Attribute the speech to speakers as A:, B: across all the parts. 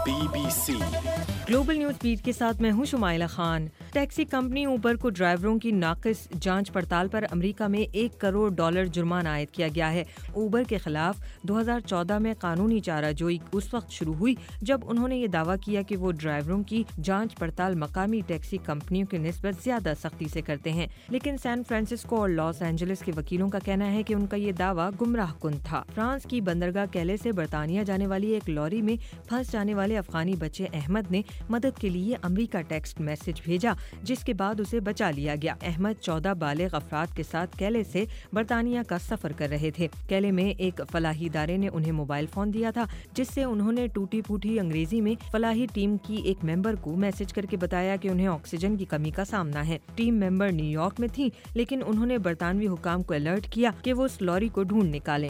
A: BBC
B: global news beat के साथ मैं हूं Shumaila Khan. Taxi company Uber को ड्राइवरों की नाक़िस जांच पड़ताल पर अमेरिका में $1 करोड़ जुर्माना आयद किया गया है। उबर के खिलाफ 2014 में कानूनी चाराजोई उस वक्त शुरू हुई जब उन्होंने ये दावा किया कि वो ड्राइवरों की जांच पड़ताल मकामी टैक्सी कंपनियों की निस्बत ज्यादा सख्ती से करते हैं। लेकिन सैन फ्रांसिस्को और लॉस एंजलिस के वकीलों का कहना है कि उनका ये दावा गुमराहकुन था। फ्रांस की बंदरगाह कैले से बरतानिया जाने वाली एक लॉरी में फंस जाने वाले अफगानी बच्चे अहमद ने मदद के लिए अमेरिका टेक्स्ट मैसेज भेजा, जिसके बाद उसे बचा लिया गया। अहमद 14 बालिग अफराद के साथ कैले से बरतानिया का सफर कर रहे थे। कैले में एक फलाही इदारे ने उन्हें मोबाइल फोन दिया था, जिससे उन्होंने टूटी फूटी अंग्रेजी में फलाही टीम की एक मेंबर को मैसेज करके बताया कि उन्हें ऑक्सीजन की कमी का सामना है। टीम मेंबर न्यूयॉर्क में थी, लेकिन उन्होंने बरतानवी हुकाम को अलर्ट किया कि वो उस लॉरी को ढूंढ निकालें।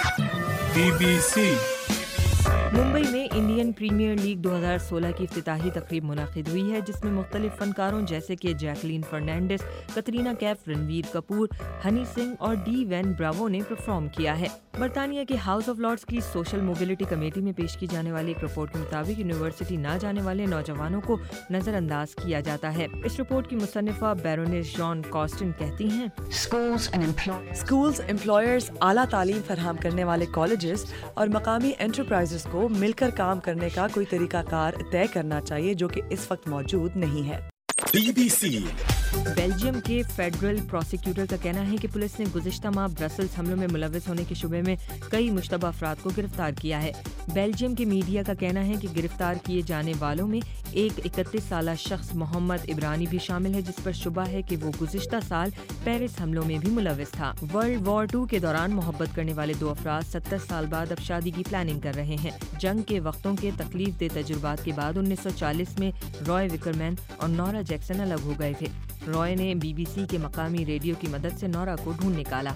A: BBC
B: मुंबई में इंडियन प्रीमियर लीग 2016 की इफ्तिताही तकरीब मुनाकिद हुई है, जिसमें मुख्तलिफ फनकारों जैसे कि जैकलीन फर्नांडिस, कतरीना कैफ, रणवीर कपूर, हनी सिंह और डी वैन ब्रावो ने परफॉर्म किया है। बरतानिया के हाउस ऑफ लॉर्ड्स की सोशल मोबिलिटी कमेटी में पेश की जाने वाली एक रिपोर्ट के मुताबिक यूनिवर्सिटी ना जाने वाले नौजवानों को नजरअंदाज किया जाता है। इस रिपोर्ट की मुसन्निफा बैरोनेस जॉन कॉस्टन कहती हैं,
C: स्कूल्स, एम्प्लॉयर्स, आला तालीम फराहम करने वाले कॉलेजेस और मकामी एंटरप्राइजेस को मिलकर काम करने का कोई तरीकाकार तय करना चाहिए, जो कि इस वक्त मौजूद नहीं है।
A: BBC
B: बेल्जियम के फेडरल प्रोसिक्यूटर का कहना है कि पुलिस ने गुज़िश्ता माह ब्रसल्स हमलों में मुलव्वस होने के शुबे में कई मुश्तबा अफराद को गिरफ्तार किया है। बेल्जियम के मीडिया का कहना है कि गिरफ्तार किए जाने वालों में एक 31 साला शख्स मोहम्मद इब्रानी भी शामिल है, जिस पर शुबा है कि वो गुज़िश्ता साल पेरिस हमलों में भी मुलव्वस था। वर्ल्ड वॉर 2 के दौरान मोहब्बत करने वाले 2 अफराद 70 साल बाद अब शादी की प्लानिंग कर रहे हैं। जंग के वक्तों के तकलीफ दे तजुर्बात के बाद 1940 में रॉय विकरमैन और नोरा जैक्सन अलग हो गए थे। रॉय ने BBC के मकामी रेडियो की मदद से नोरा को ढूंढ निकाला।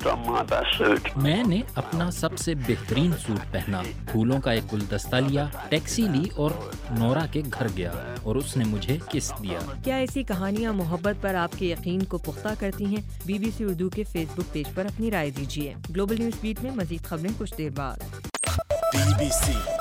D: मैंने अपना सबसे बेहतरीन सूट पहना, फूलों का एक गुलदस्ता लिया, टैक्सी ली और नोरा के घर गया और उसने मुझे किस दिया।
B: क्या ऐसी कहानियाँ मोहब्बत पर आपके यकीन को पुख्ता करती हैं? BBC उर्दू के फेसबुक पेज पर अपनी राय दीजिए। ग्लोबल न्यूज बीट में मजीद खबरें कुछ देर बाद।
A: BBC